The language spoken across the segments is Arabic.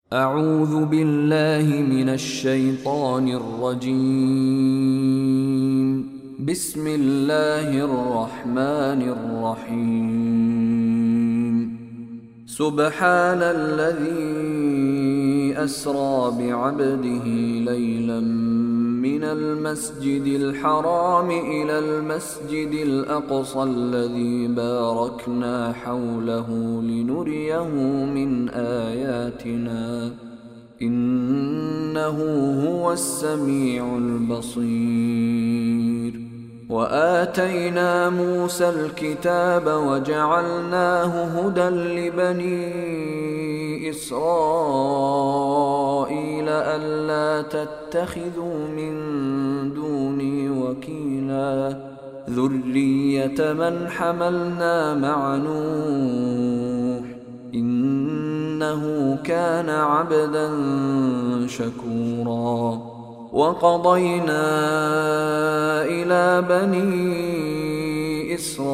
أعوذ بالله من الشيطان الرجيم. بسم الله الرحمن الرحيم. سبحان الذي أسرى بعبده ليلا من المسجد الحرام إلى المسجد الأقصى الذي باركنا حوله لنريه من آياتنا إنه هو السميع البصير. وآتينا موسى الكتاب وجعلناه هدى لبني إسرائيل ألا تتخذوا من دوني وكيلا ذرية من حملنا مع نوح إنه كان عبدا شكورا. وقضينا إلى بني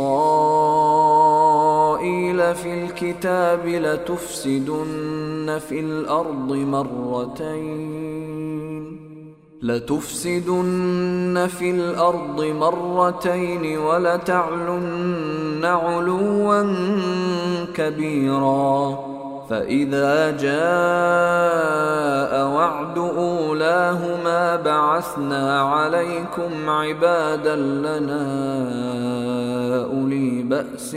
إسرائيل في الكتاب لتفسدن في الأرض مرتين ولتعلن علوا كبيرا. فإذا جاء وعد أولاهما بعثنا عليكم عبادا لنا أولي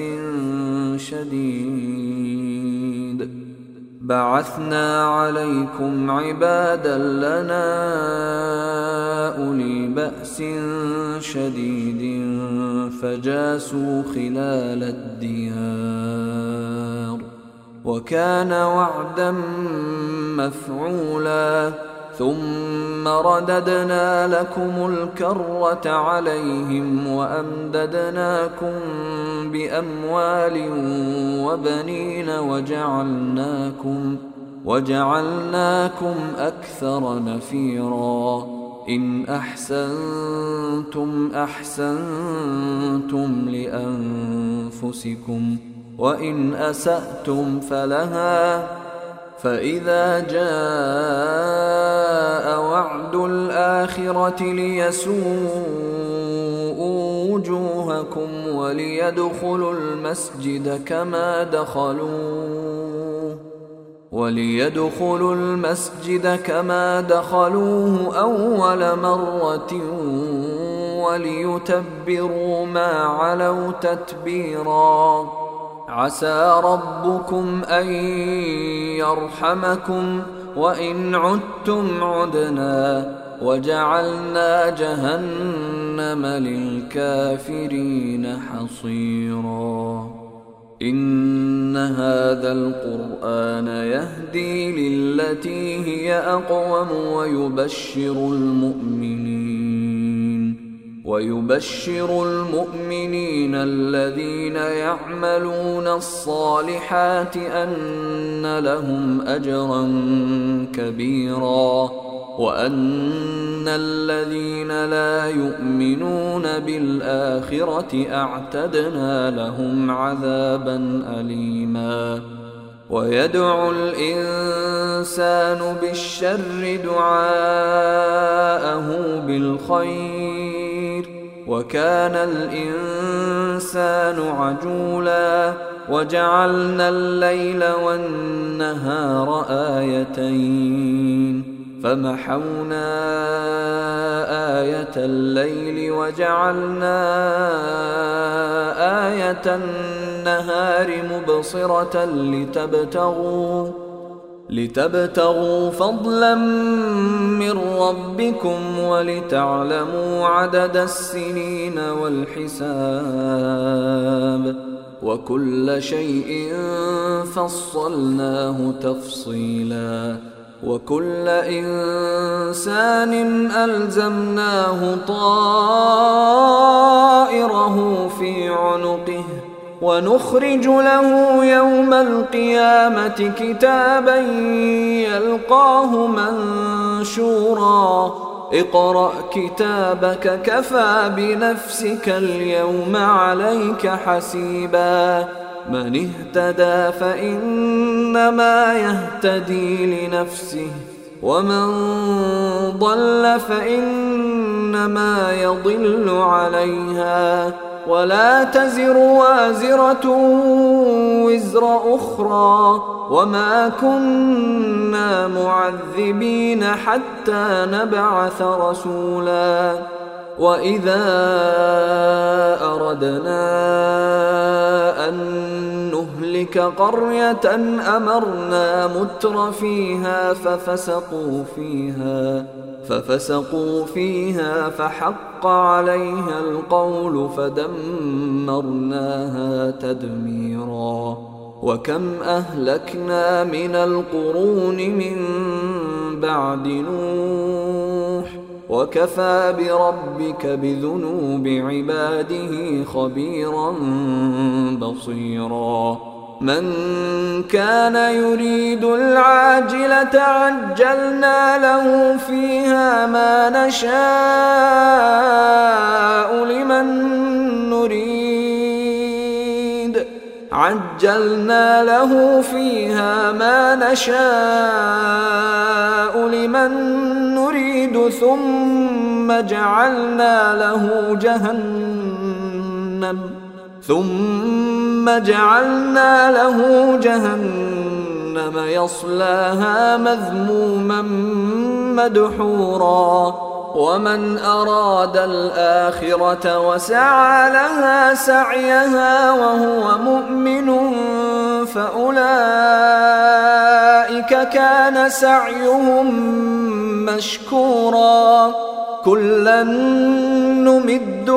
بأس شديد فجاسوا خلال الديار وكان وعدا مفعولا. ثم رددنا لكم الكرة عليهم وأمددناكم بأموال وبنين وجعلناكم أكثر نفيرا. إن أحسنتم أحسنتم لأنفسكم وإن أسأتم فلها. فإذا جاء وعد الآخرة ليسوءوا وجوهكم وليدخلوا المسجد كما دخلوه أول مرة وليتبروا ما علوا تتبيرا. عسى ربكم أن يرحمكم وإن عدتم عدنا وجعلنا جهنم للكافرين حصيرا. إن هذا القرآن يهدي للتي هي أقوم ويبشر المؤمنين الذين يعملون الصالحات أن لهم أجرا كبيرا وأن الذين لا يؤمنون بالآخرة أعتدنا لهم عذابا أليما. ويدعو الإنسان بالشر دعاءه بالخير وكان الإنسان عجولا. وجعلنا الليل والنهار آيتين فمحونا آية الليل وجعلنا آية النهار مبصرة لتبتغوا فضلا من ربكم ولتعلموا عدد السنين والحساب وكل شيء فصلناه تفصيلا. وكل إنسان ألزمناه طائره في عنقه ونخرج له يوم القيامة كتابا يلقاه منشورا. اقرأ كتابك كفى بنفسك اليوم عليك حسيبا. من اهتدى فإنما يهتدي لنفسه ومن ضل فإنما يضل عليها ولا تزر وازرة وزر أخرى وما كنا معذبين حتى نبعث رسولا وإذا أردنا أن نهلك قرية أمرنا متر فيها ففسقوا فيها فحق عليها القول فدمرناها تدميرا وكم أهلكنا من القرون من بعد نوح وكفى بربك بذنوب عباده خبيرا بصيرا من كان يريد العاجلة عجلنا له فيها ما نشاء لمن نريد ثم جعلنا له جهنم يصلاها مذموما مدحورا ومن أراد الآخرة وسعى لها سعيها وهو مؤمن فأولئك كان سعيهم مشكورا كلا نمد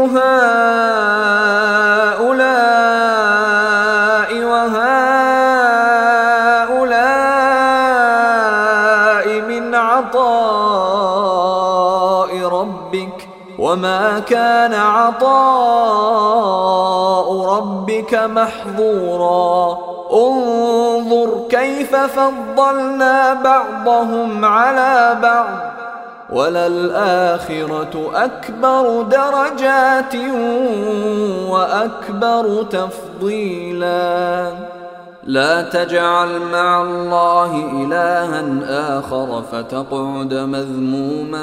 هؤلاء وهؤلاء من عطاء ربك وما كان عطاء ربك محظورا انظر كيف فضلنا بعضهم على بعض وللآخرة أكبر درجات وأكبر تفضيلا لا تجعل مع الله إلها آخر فتقعد مذموما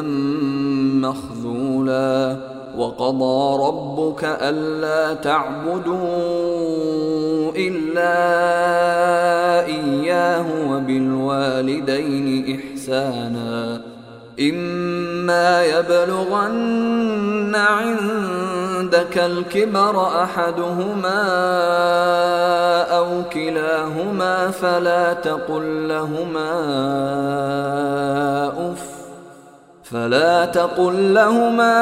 مخذولا وقضى ربك ألا تعبدوا إلا إياه وبالوالدين إحسانا إما يبلغن عندك الكبر أحدهما أو كلاهما فلا تقل لهما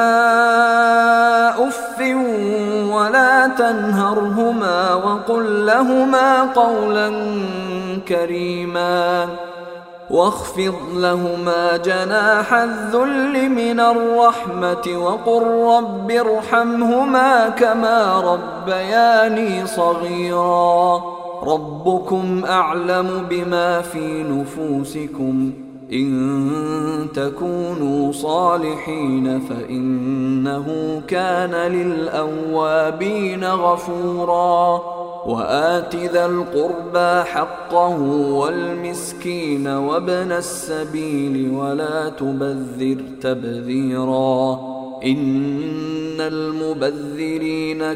أف ولا تنهرهما وقل لهما قولا كريما واخفض لهما جناح الذل من الرحمة وقل رب ارحمهما كما ربياني صغيرا ربكم أعلم بما في نفوسكم إن تكونوا صالحين فإنه كان للأوابين غفورا وآت ذا القربى حقه والمسكين وابن السبيل ولا تبذر تبذيرا إن المبذرين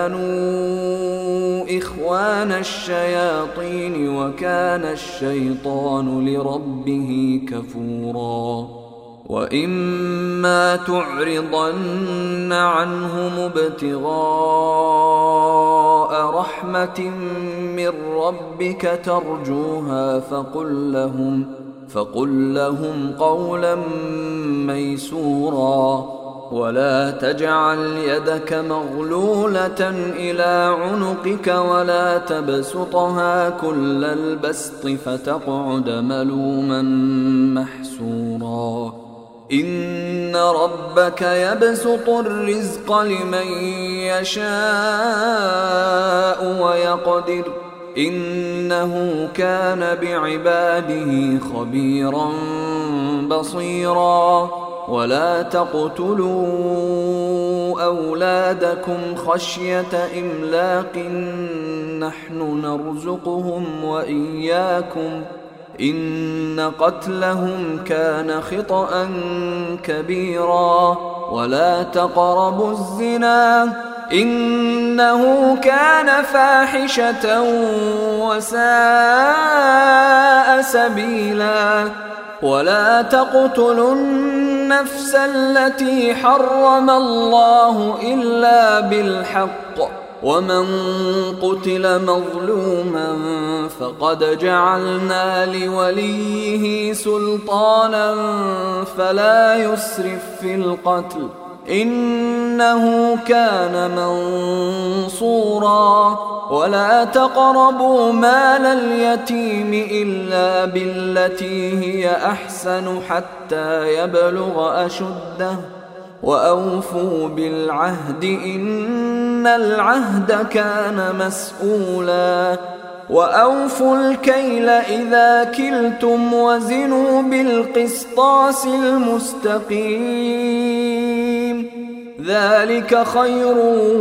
كانوا إخوان الشياطين وكان الشيطان لربه كفورا وإما تعرضن عنهم ابتغاء رحمة من ربك ترجوها فقل لهم قولا ميسورا ولا تجعل يدك مغلولة إلى عنقك ولا تبسطها كل البسط فتقعد ملوما محسورا إن ربك يبسط الرزق لمن يشاء ويقدر إنه كان بعباده خبيرا بصيرا ولا تقتلوا أولادكم خشية إملاق نحن نرزقهم وإياكم إن قتلهم كان خطأ كبيرا ولا تقربوا الزنا إنه كان فاحشة وساء سبيلا ولا تقتلوا النفس التي حرم الله إلا بالحق ومن قتل مظلوما فقد جعلنا لوليه سلطانا فلا يسرف في القتل إنه كان منصورا ولا تقربوا مال اليتيم إلا بالتي هي أحسن حتى يبلغ أشده وأوفوا بالعهد إن العهد كان مسؤولا وأوفوا الكيل إذا كلتم وزنوا بالقسطاس المستقيم ذلك خير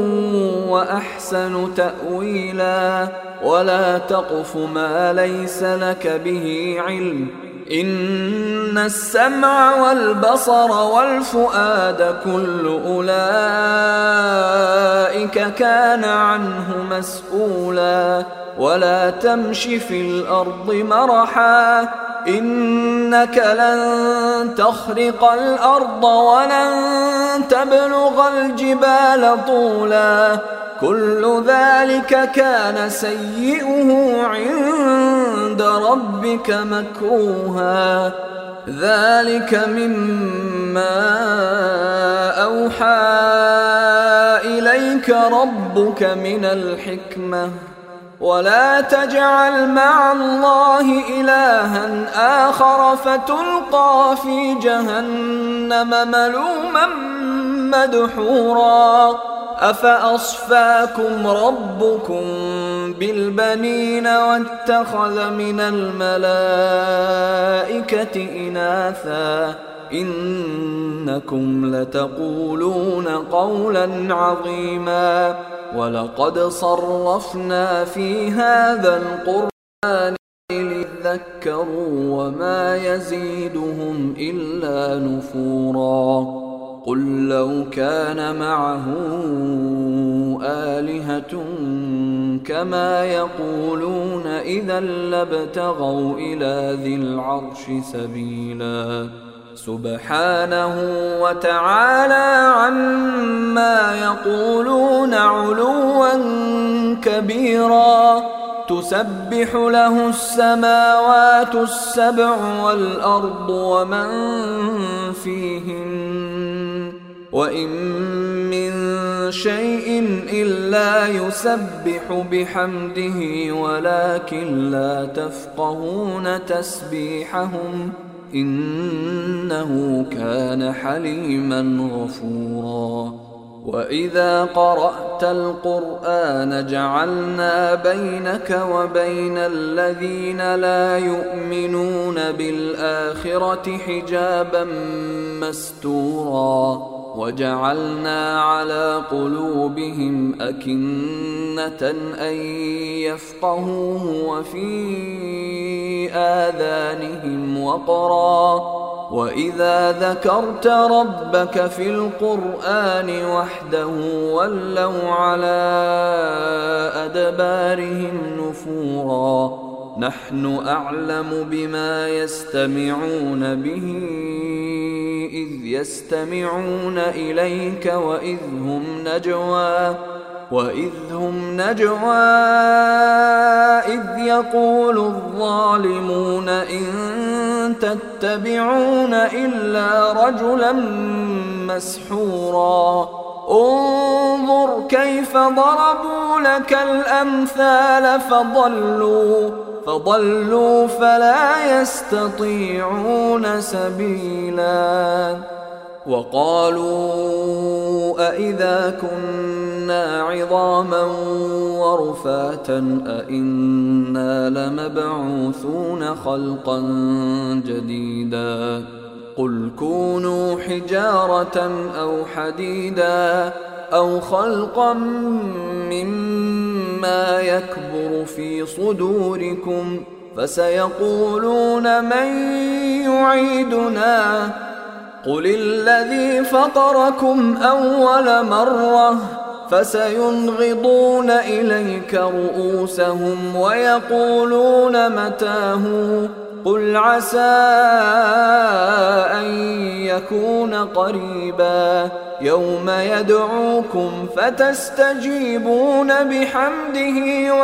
وأحسن تأويلا ولا تقف ما ليس لك به علم إن السمع والبصر والفؤاد كل أولئك كان عنه مسؤولا ولا تمش في الأرض مرحا إنك لن تخرق الأرض ولن تبلغ الجبال طولا كل ذلك كان سيئه عند ربك مكروها ذلك مما أوحى إليك ربك من الحكمة ولا تجعل مع الله إلها آخر فتلقى في جهنم ملوما مدحورا أفأصفاكم ربكم بالبنين واتخذ من الملائكة إناثا إنكم لتقولون قولا عظيما ولقد صرفنا في هذا القرآن ليذكروا وما يزيدهم إلا نفورا قل لو كان معه آلهة كما يقولون إذا لابتغوا إلى ذي العرش سبيلا سبحانه وتعالى عما يقولون علوا كبيرا تسبح له السماوات السبع والأرض ومن فيهن وإن من شيء إلا يسبح بحمده ولكن لا تفقهون تسبيحهم إنه كان حليما غفورا وإذا قرأت القرآن جعلنا بينك وبين الذين لا يؤمنون بالآخرة حجابا مستورا وجعلنا على قلوبهم أكنة أن يفقهوه وفي آذانهم وقرا وإذا ذكرت ربك في القرآن وحده ولوا على أدبارهم نفورا نحن أعلم بما يستمعون به إذ يستمعون إليك وإذ هم نجوى إذ يقول الظالمون إن تتبعون إلا رجلا مسحورا انظر كيف ضربوا لك الأمثال فضلوا فلا يستطيعون سبيلا وقالوا أإذا كنا عظاما ورفاتا أإنا لمبعوثون خلقا جديدا قل كونوا حجارة أو حديدا أو خلقا مما ما يكبر في صدوركم فسيقولون من يعيدنا قل الذي فطركم أول مرة فسينغضون إليك رؤوسهم ويقولون متاه قل عسى أن يكون قريبا يوم يدعوكم فتستجيبون بحمده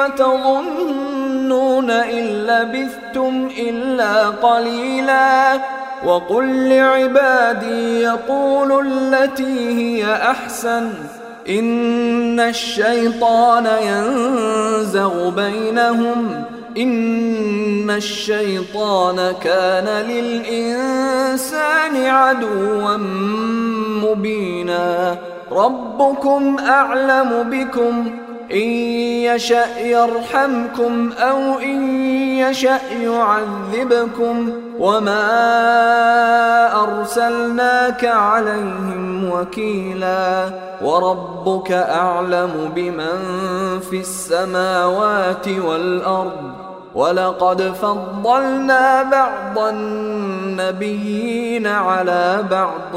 وتظنون إن لبثتم إلا قليلا وقل لعبادي يقولوا التي هي أحسن إن الشيطان ينزغ بينهم إن الشيطان كان للإنسان عدوا مبينا ربكم أعلم بكم إن يشأ يرحمكم أو إن يشأ يعذبكم وما أرسلناك عليهم وكيلا وربك أعلم بمن في السماوات والأرض ولقد فضلنا بعض النبيين على بعض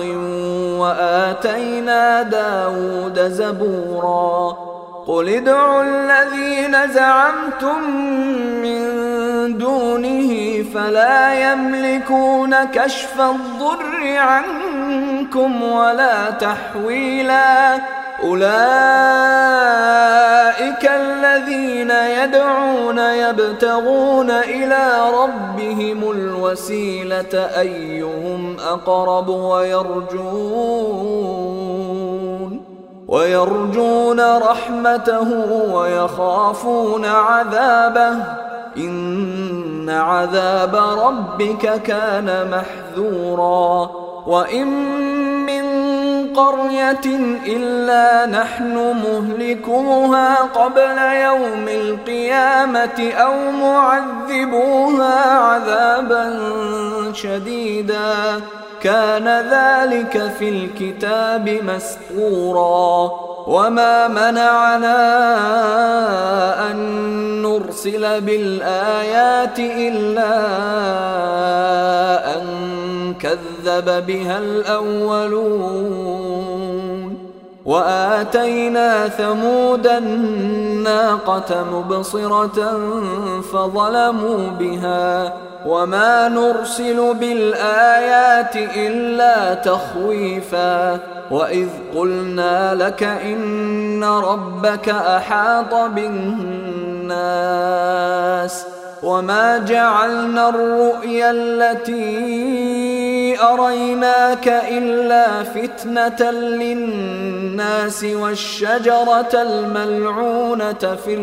وآتينا داود زبورا قل ادعوا الذين زعمتم من دونه فلا يملكون كشف الضر عنكم ولا تحويلا أولئك الذين يدعون يبتغون إلى ربهم الوسيلة أيهم أقرب ويرجون رحمته ويخافون عذابه إن عذاب ربك كان محذورا وإن من قرية إلا نحن مهلكوها قبل يوم القيامة أو معذبوها عذابا شديدا كان ذلك في الكتاب مسطورا وما منعنا أن نرسل بالآيات إلا أن كذب بها الأولون وآتينا ثمود الناقة مبصرة فظلموا بها وما نرسل بالآيات إلا تخويفا وإذ قلنا لك إن ربك أحاط بالناس وما جعلنا الرؤيا التي أريناك إلا فتنة للناس والشجرة الملعونة في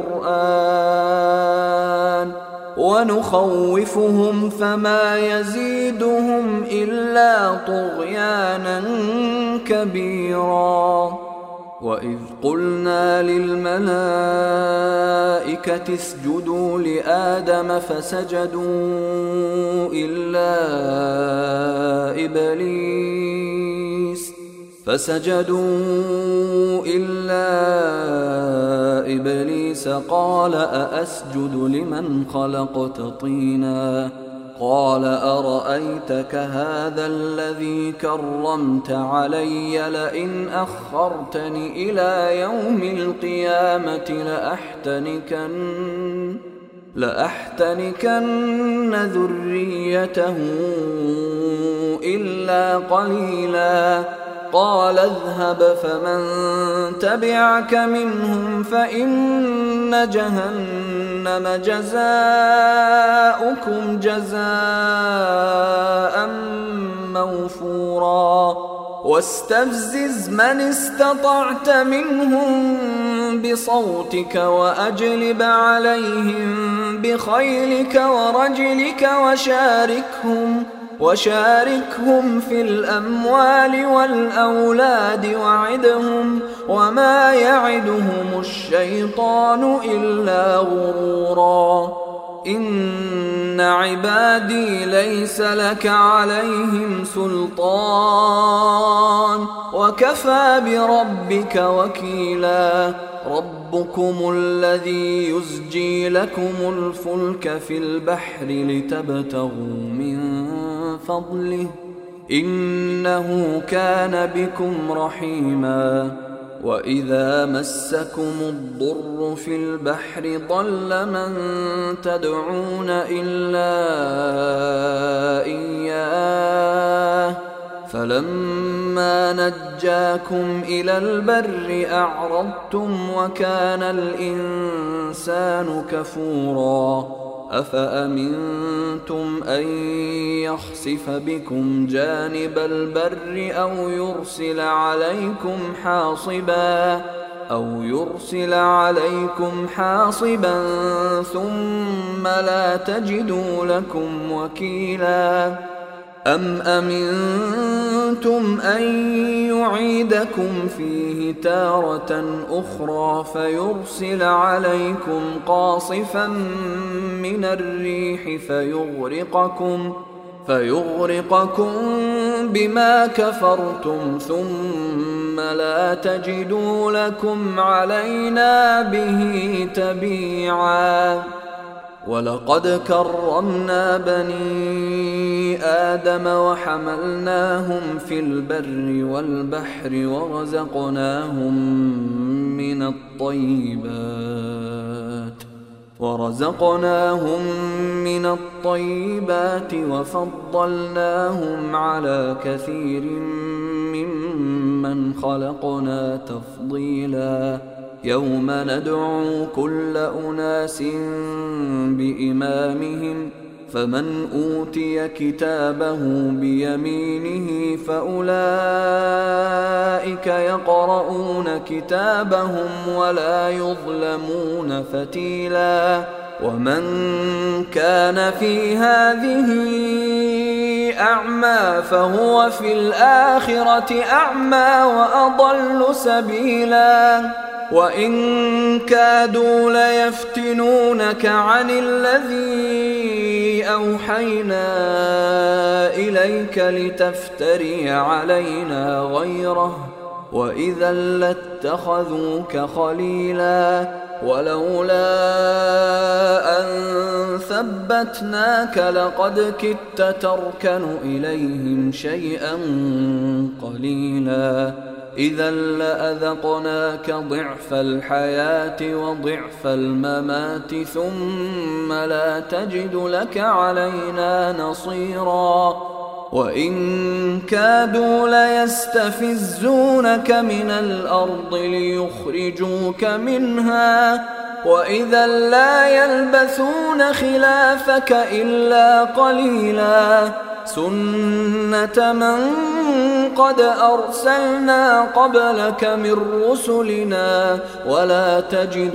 القرآن ونخوفهم فما يزيدهم إلا طغيانا كبيرا وإذ قلنا للملائكة اسجدوا لآدم فسجدوا إلا إبليس قال أأسجد لمن خلقت طينا قال أرأيتك هذا الذي كرمت علي لئن أخرتني إلى يوم القيامة لأحتنكن ذريته إلا قليلا قال اذهب فمن تبعك منهم فإن جهنم جزاؤكم جزاء موفورا واستفزز من استطعت منهم بصوتك وأجلب عليهم بخيلك ورجلك وشاركهم في الأموال والأولاد وعدهم وما يعدهم الشيطان إلا غرورا إن عبادي ليس لك عليهم سلطان وكفى بربك وكيلا ربكم الذي يزجي لكم الفلك في البحر لتبتغوا من فضله إنه كان بكم رحيما وإذا مسكم الضر في البحر ضل من تدعون إلا إياه فلما نجاكم إلى البر أعرضتم وكان الإنسان كفورا أفأمنتم أن يخسف بكم جانب البر أو يرسل عليكم حاصبا ثم لا تجدوا لكم وكيلا أم أمنتم أن يعيدكم فيه تارة أخرى فيرسل عليكم قاصفا من الريح فيغرقكم بما كفرتم ثم لا تجدوا لكم علينا به تبيعا ولقد كرمنا بني آدم وحملناهم في البر والبحر ورزقناهم من الطيبات وفضلناهم على كثير ممن خلقنا تفضيلا يوم ندعو كل أناس بإمامهم فمن أوتي كتابه بيمينه فأولئك يقرؤون كتابهم ولا يظلمون فتيلا ومن كان في هذه أعمى فهو في الآخرة أعمى وأضل سبيلا وإن كادوا ليفتنونك عن الذي أوحينا إليك لتفتري علينا غيره وإذا لاتخذوك خليلا ولولا أن ثبتناك لقد كدت تركن إليهم شيئا قليلا إذا لأذقناك ضعف الحياة وضعف الممات ثم لا تجد لك علينا نصيرا وإن كادوا ليستفزونك من الأرض ليخرجوك منها وإذا لا يلبثون خلافك إلا قليلا سنة من قد أرسلنا قبلك من رسلنا ولا تجد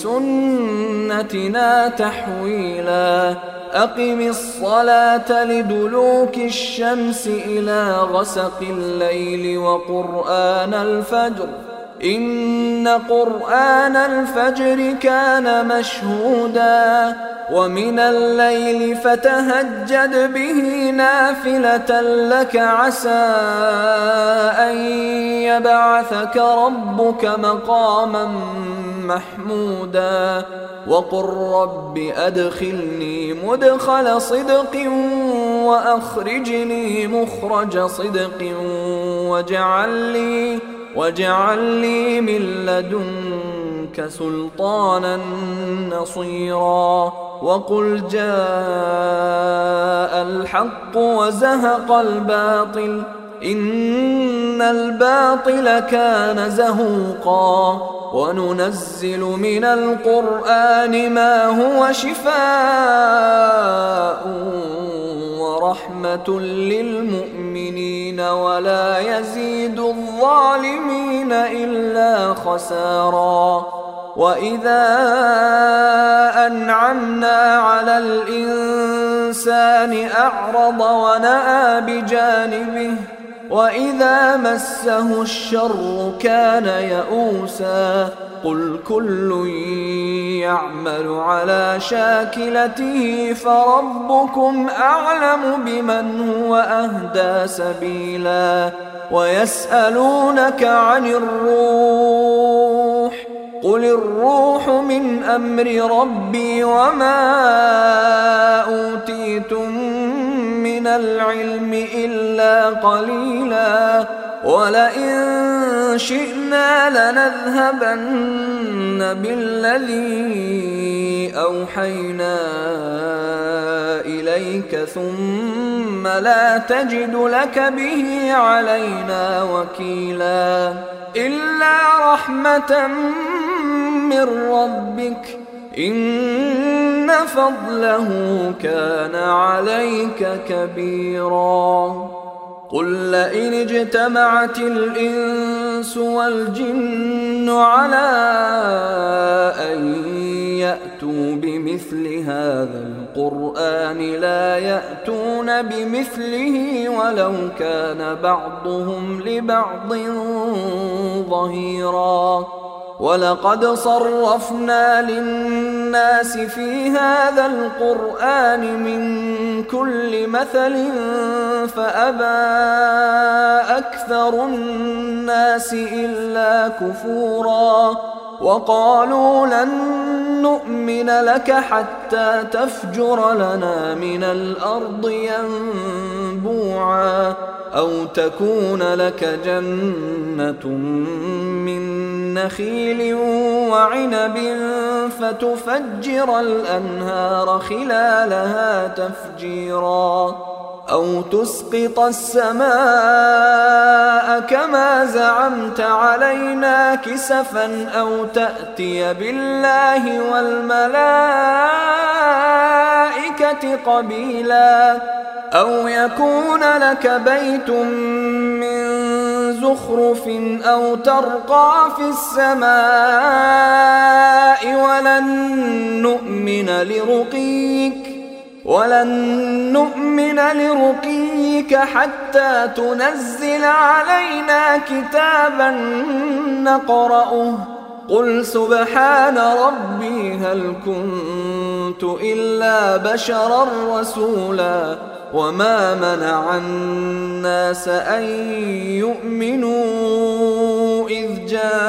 لسنتنا تحويلا أقم الصلاة لدلوك الشمس إلى غسق الليل وقرآن الفجر إن قرآن الفجر كان مشهودا ومن الليل فتهجد به نافلة لك عسى أن يبعثك ربك مقاما محمودا وقل رب أدخلني مدخل صدق وأخرجني مخرج صدق واجعل لي من لدنك سلطانا نصيرا وقل جاء الحق وزهق الباطل إن الباطل كان زهوقا وننزل من القرآن ما هو شفاء ورحمة للمؤمنين ولا يزيد الظالمين إلا خسارا وإذا أنعمنا على الإنسان أعرض ونأى بجانبه وإذا مسه الشر كان يئوسا قل كل يعمل على شاكلته فربكم أعلم بمن هو أهدى سبيلا ويسألونك عن الروح قل الروح من أمر ربي وما أوتيتم من العلم إلا قليلا ولئن شئنا لنذهبن بالذي أوحينا إليك ثم لا تجد لك به علينا وكيلا إلا رحمة من ربك إن فضله كان عليك كبيرا قل لئن اجتمعت الإنس والجن على أن يأتوا بمثل هذا القرآن لا يأتون بمثله ولو كان بعضهم لبعض ظهيرا ولقد صرفنا للناس في هذا القرآن من كل مثل فأبى أكثر الناس إلا كفورا وقالوا لن نؤمن لك حتى تفجر لنا من الأرض ينبوعا أو تكون لك جنة من نخيل وعنب فتفجر الأنهار خلالها تفجيرا أو تسقط السماء كما زعمت علينا كسفا أو تأتي بالله والملائكة قبيلا أو يكون لك بيت من زخرف أو ترقى في السماء ولن نؤمن لرقيك حتى تنزل علينا كتابا نقرأه قل سبحان ربي هل كنت إلا بشرا رسولا وما منع الناس أن يؤمنوا إذ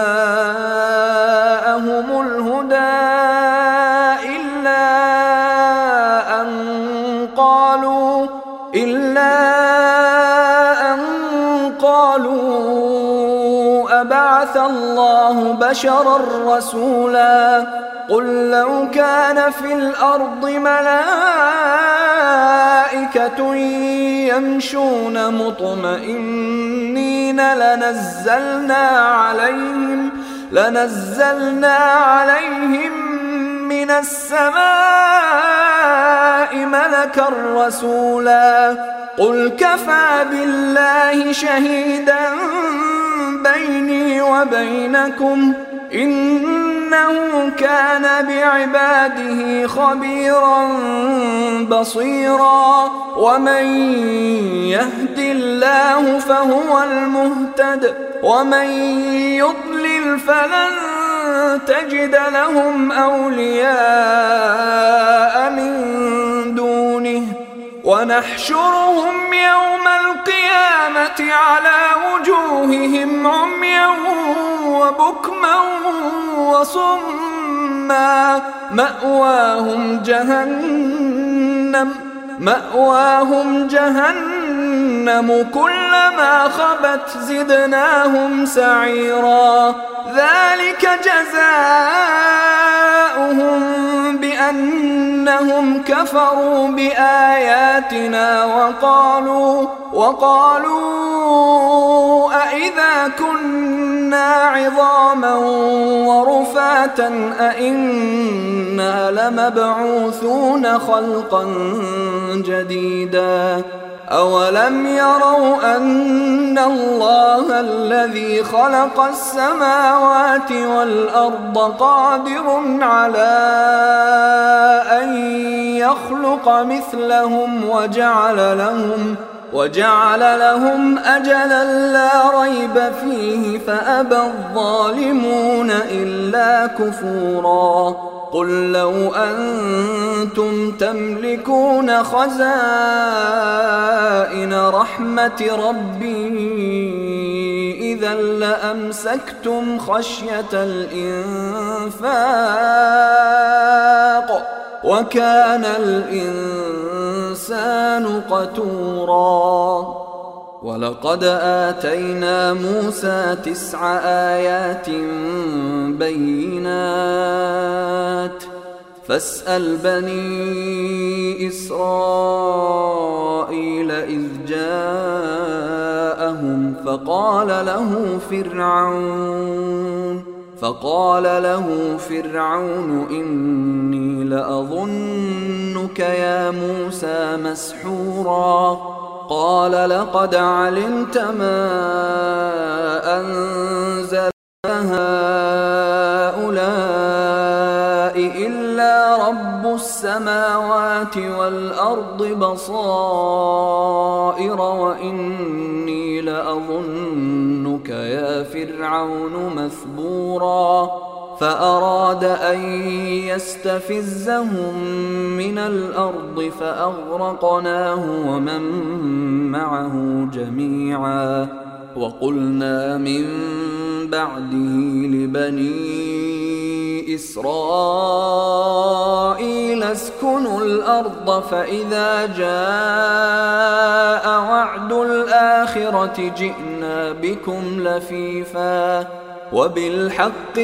جاءهم الهدى إلا أن قالوا أبعث الله بشرا رسولا قل لو كان في الأرض ملائكة يمشون مطمئنين لنزلنا عليهم من السماء ملكا رسولا قل كفى بالله شهيدا بيني وبينكم إنه كان بعباده خبيرا بصيرا ومن يهد الله فهو المهتد ومن يضلل فلن تجد لهم أولياء من دونه ونحشرهم يوم القيامة على وجوههم عميا وبكما وصما مأواهم جهنم كلما خبت زدناهم سعيرا ذلك جزاؤهم بأنهم كفروا بآياتنا وقالوا أإذا كنا عظاما ورفاتا أإنا لمبعوثون خلقا جديدا أولم يروا أن الله الذي خلق السماوات والأرض قادر على أن يخلق مثلهم وجعل لهم أجلا لا ريب فيه فأبى الظالمون إلا كفورا قل لو أنتم تملكون خزائن رحمة ربي إذا لأمسكتم خشية الإنفاق وكان الإنسان قتورا ولقد آتينا موسى 9 آيات بينات فاسأل بني إسرائيل إذ جاءهم فقال له فرعون إني لأظنك يا موسى مسحورا قال لقد علمت ما أنزل هؤلاء إلا رب السماوات والأرض بصائر وإني لأظنك يا فرعون مثبورا فأراد أن يستفزهم من الأرض فأغرقناه ومن معه جميعا وقلنا من بعده لبني إسرائيل اسكنوا الأرض فإذا جاء وعد الآخرة جئنا بكم لفيفا وبالحق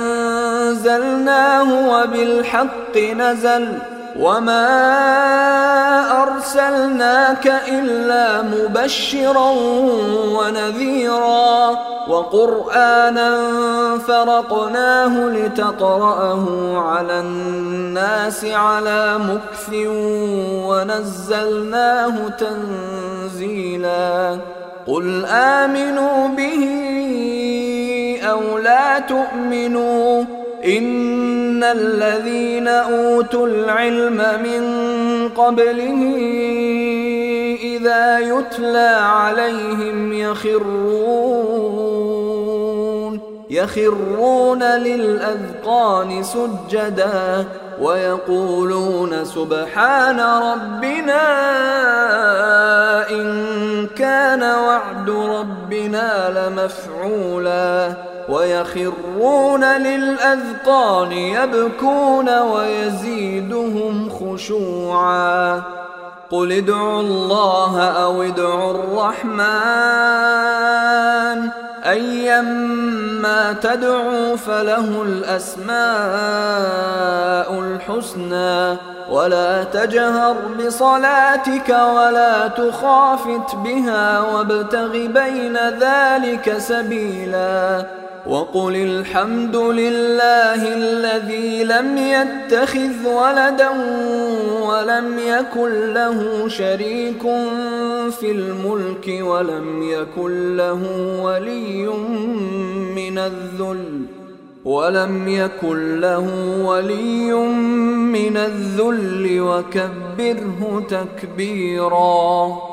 أنزلناه وبالحق نزل وما أرسلناك إلا مبشرا ونذيرا وقرآنا فرقناه لتقرأه على الناس على مكث ونزلناه تنزيلا قل آمنوا به أو لا تؤمنوا إن الذين أوتوا العلم من قبله إذا يتلى عليهم يخرون للأذقان سجدا ويقولون سبحان ربنا إن كان وعد ربنا لمفعولا ويخرون للأذقان يبكون ويزيدهم خشوعا قل ادعوا الله أو ادعوا الرحمن أيما تدعوا فله الأسماء الحسنى ولا تجهر بصلاتك ولا تخافت بها وابتغ بين ذلك سبيلا وقل الحمد لله الذي لم يتخذ ولدا ولم يكن له شريك في الملك ولم يكن له ولي من الذل وكبره تكبيرا.